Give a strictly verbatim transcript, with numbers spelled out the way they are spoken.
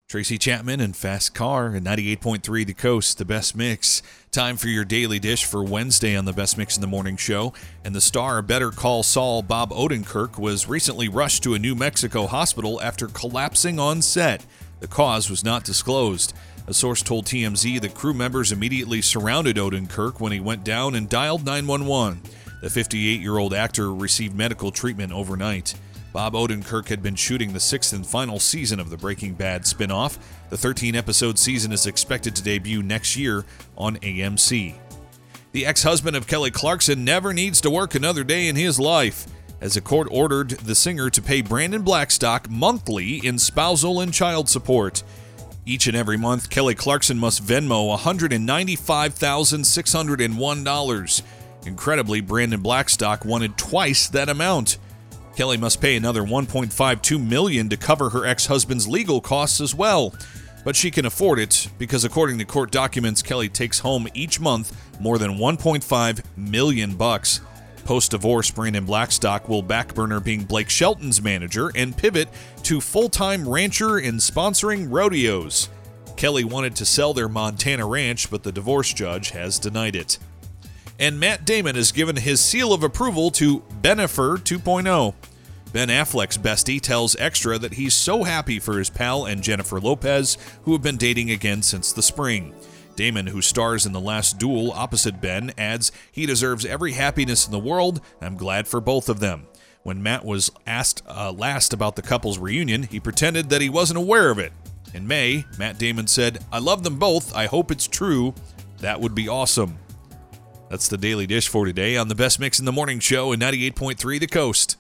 Tracy Chapman and Fast Car at ninety-eight point three The Coast, the best mix. Time for your daily dish for Wednesday on the Best Mix in the Morning show. And the star Better Call Saul, Bob Odenkirk, was recently rushed to a New Mexico hospital after collapsing on set. The cause was not disclosed. A source told T M Z that crew members immediately surrounded Odenkirk when he went down and dialed nine one one. The fifty-eight-year-old actor received medical treatment overnight. Bob Odenkirk had been shooting the sixth and final season of the Breaking Bad spin-off. The thirteen-episode season is expected to debut next year on A M C. The ex-husband of Kelly Clarkson never needs to work another day in his life, as a court ordered the singer to pay Brandon Blackstock monthly in spousal and child support. Each and every month, Kelly Clarkson must Venmo one hundred ninety-five thousand six hundred one dollars. Incredibly, Brandon Blackstock wanted twice that amount. Kelly must pay another one point five two million dollars to cover her ex-husband's legal costs as well. But she can afford it because, according to court documents, Kelly takes home each month more than one point five million bucks. Post-divorce, Brandon Blackstock will backburner being Blake Shelton's manager and pivot to full-time rancher and sponsoring rodeos. Kelly wanted to sell their Montana ranch, but the divorce judge has denied it. And Matt Damon has given his seal of approval to Bennifer two point oh. Ben Affleck's bestie tells Extra that he's so happy for his pal and Jennifer Lopez, who have been dating again since the spring. Damon, who stars in The Last Duel opposite Ben, adds he deserves every happiness in the world. I'm glad for both of them. When Matt was asked uh, last about the couple's reunion, he pretended that he wasn't aware of it. In May, Matt Damon said, "I love them both. I hope it's true. That would be awesome." That's the Daily Dish for today on the Best Mix in the Morning show at ninety-eight point three The Coast.